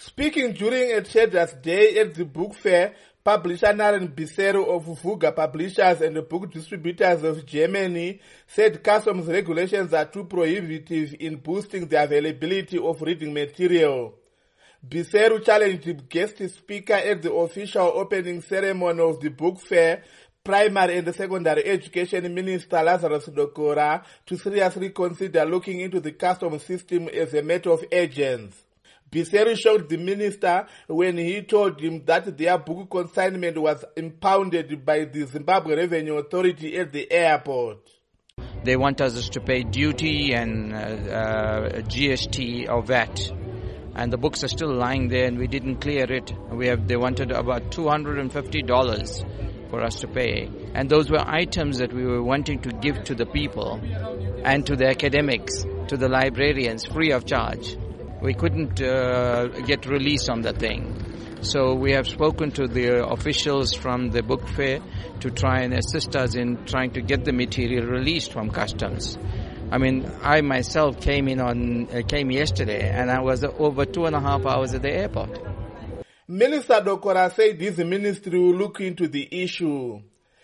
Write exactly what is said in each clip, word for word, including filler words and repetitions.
Speaking during a Traders' Day at the book fair, publisher Naren Biseru of Vuga Publishers and the Book Distributors of Germany said customs regulations are too prohibitive in boosting the availability of reading material. Biseru challenged the guest speaker at the official opening ceremony of the book fair, Primary and Secondary Education Minister Lazarus Dokora, to seriously consider looking into the customs system as a matter of urgency. Biseru shocked the minister when he told him that their book consignment was impounded by the Zimbabwe Revenue Authority at the airport. They want us to pay duty and uh, uh, G S T or V A T. And the books are still lying there and we didn't clear it. We have, they wanted about two hundred fifty dollars for us to pay. And those were items that we were wanting to give to the people and to the academics, to the librarians, free of charge. We couldn't uh, get release on the thing. So we have spoken to the officials from the book fair to try and assist us in trying to get the material released from customs. I mean, I myself came in on uh, came yesterday, and I was over two and a half hours at the airport. Minister Dokora said his ministry will look into the issue.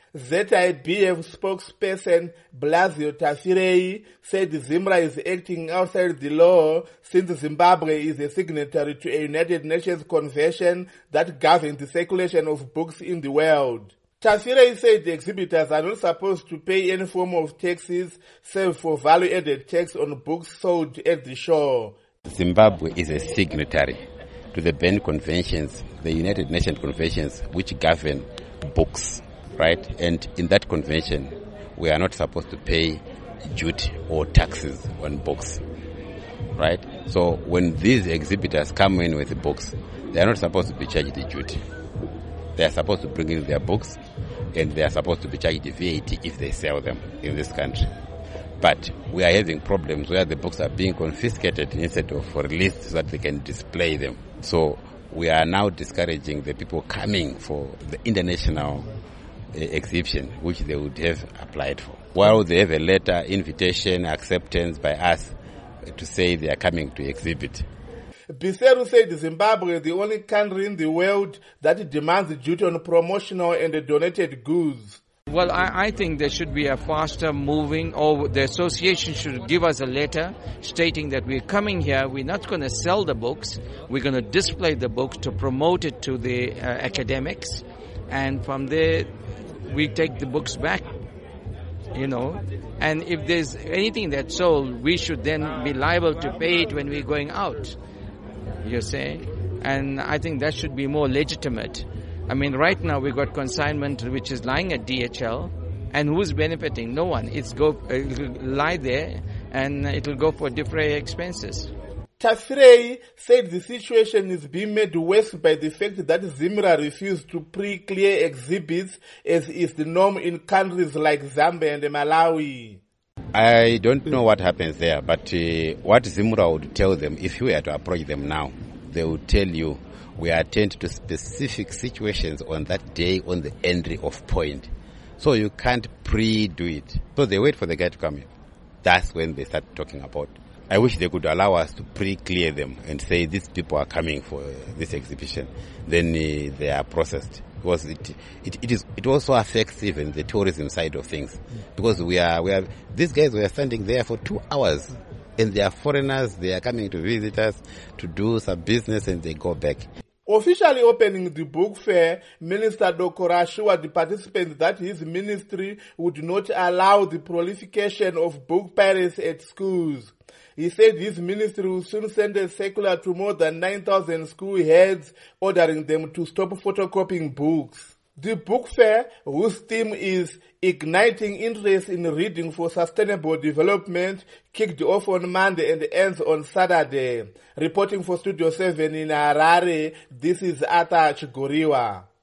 Z I B F spokesperson Blasio Tafirei said Zimra is acting outside the law since Zimbabwe is a signatory to a United Nations convention that governs the circulation of books in the world. Tafirei said the exhibitors are not supposed to pay any form of taxes save for value-added tax on books sold at the show. Zimbabwe is a signatory to the Berne Conventions, the United Nations conventions which govern books. Right, and in that convention, we are not supposed to pay duty or taxes on books, right? So when these exhibitors come in with the books, they are not supposed to be charged the duty. They are supposed to bring in their books, and they are supposed to be charged the V A T if they sell them in this country. But we are having problems where the books are being confiscated instead of released so that they can display them. So we are now discouraging the people coming for the international exhibition which they would have applied for. While they have a letter, invitation, acceptance by us to say they are coming to exhibit. Biseru said Zimbabwe is the only country in the world that demands duty on promotional and donated goods. Well, I, I think there should be a faster moving, or the association should give us a letter stating that we're coming here, we're not going to sell the books, we're going to display the books to promote it to the uh, academics, and from there we take the books back, you know, and if there's anything that's sold, we should then be liable to pay it when we're going out, you say, and I think that should be more legitimate. I mean, right now we've got consignment which is lying at D H L, and who's benefiting? No one. It's go, it'll lie there, and it'll go for defray expenses. Tafirei said the situation is being made worse by the fact that Zimra refused to pre-clear exhibits as is the norm in countries like Zambia and Malawi. I don't know what happens there, but uh, what Zimra would tell them, if you were to approach them now, they would tell you, we attend to specific situations on that day on the entry of point. So you can't pre-do it. So they wait for the guy to come in. That's when they start talking about. I wish they could allow us to pre-clear them and say these people are coming for this exhibition. Then uh, they are processed. Because it, it, it is it also affects even the tourism side of things. Because we are we are these guys were standing there for two hours, and they are foreigners. They are coming to visit us to do some business, and they go back. Officially opening the book fair, Minister Dokora assured the participants that his ministry would not allow the proliferation of book piracy at schools. He said his ministry will soon send a circular to more than nine thousand school heads ordering them to stop photocopying books. The book fair, whose theme is Igniting Interest in Reading for Sustainable Development, kicked off on Monday and ends on Saturday. Reporting for Studio seven in Harare, this is Arthur Chigoriwa.